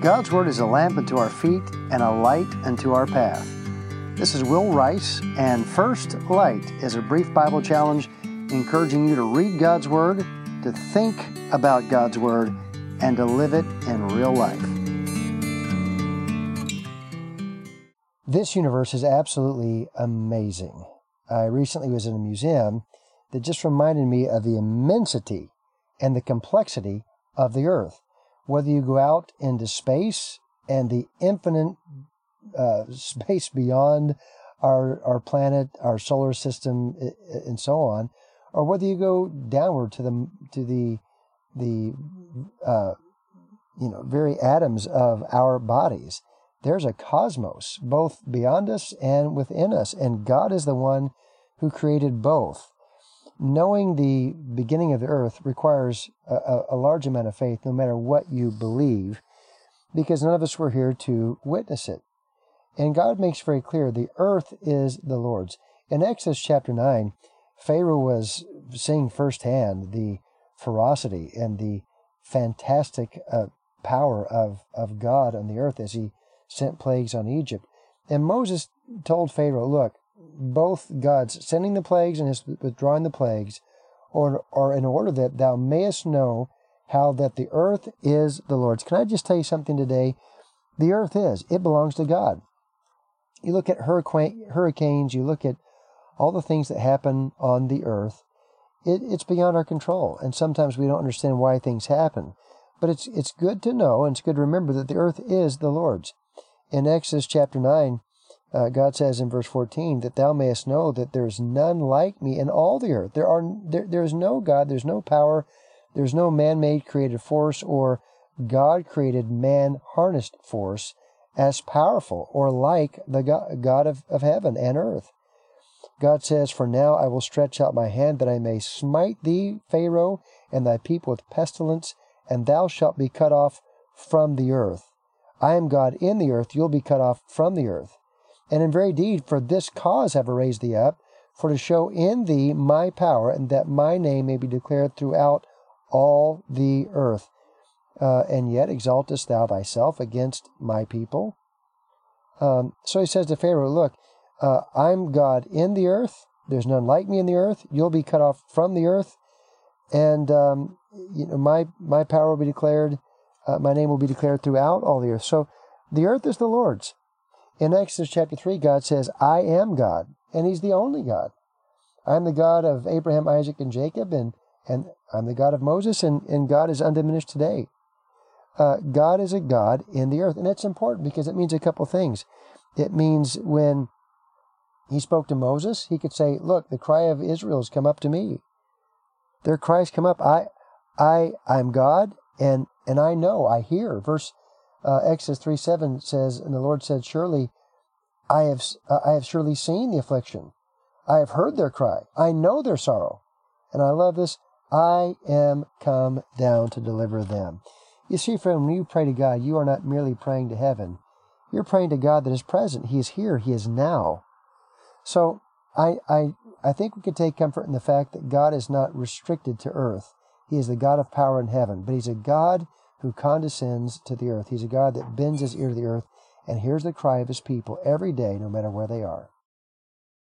God's Word is a lamp unto our feet and a light unto our path. This is Will Rice, and First Light is a brief Bible challenge encouraging you to read God's Word, to think about God's Word, and to live it in real life. This universe is absolutely amazing. I recently was in a museum that just reminded me of the immensity and the complexity of the earth. Whether you go out into space and the infinite space beyond our planet, our solar system, and so on, or whether you go downward to the very atoms of our bodies, there's a cosmos both beyond us and within us, and God is the one who created both. Knowing the beginning of the earth requires a large amount of faith, no matter what you believe, because none of us were here to witness it. And God makes very clear the earth is the Lord's. In Exodus chapter 9, Pharaoh was seeing firsthand the ferocity and the fantastic power of God on the earth as he sent plagues on Egypt. And Moses told Pharaoh, look, both God's sending the plagues and his withdrawing the plagues are in order that thou mayest know how that the earth is the Lord's. Can I just tell you something today? The earth it belongs to God. You look at hurricanes, you look at all the things that happen on the earth, it's beyond our control. And sometimes we don't understand why things happen. But it's good to know, and it's good to remember that the earth is the Lord's. In Exodus chapter 9, God says in verse 14, that thou mayest know that there is none like me in all the earth. There is no God, there's no power, there's no man-made created force or God-created man-harnessed force as powerful or like the God of heaven and earth. God says, for now I will stretch out my hand that I may smite thee, Pharaoh, and thy people with pestilence, and thou shalt be cut off from the earth. I am God in the earth, you'll be cut off from the earth. And in very deed, for this cause have I raised thee up, for to show in thee my power, and that my name may be declared throughout all the earth. And yet exaltest thou thyself against my people? So he says to Pharaoh, look, I'm God in the earth. There's none like me in the earth. You'll be cut off from the earth. And my power will be declared, my name will be declared throughout all the earth. So the earth is the Lord's. In Exodus chapter 3, God says, I am God, and he's the only God. I'm the God of Abraham, Isaac, and Jacob, and I'm the God of Moses, and God is undiminished today. God is a God in the earth, and it's important because it means a couple things. It means when he spoke to Moses, he could say, look, the cry of Israel has come up to me. Their cries come up. I'm God, and I know, I hear. Exodus 3:7 says, and the Lord said, surely I have surely seen the affliction. I have heard their cry. I know their sorrow. And I love this. I am come down to deliver them. You see, friend, when you pray to God, you are not merely praying to heaven. You're praying to God that is present. He is here. He is now. So I think we could take comfort in the fact that God is not restricted to earth. He is the God of power in heaven, but he's a God who condescends to the earth. He's a God that bends his ear to the earth and hears the cry of his people every day, no matter where they are.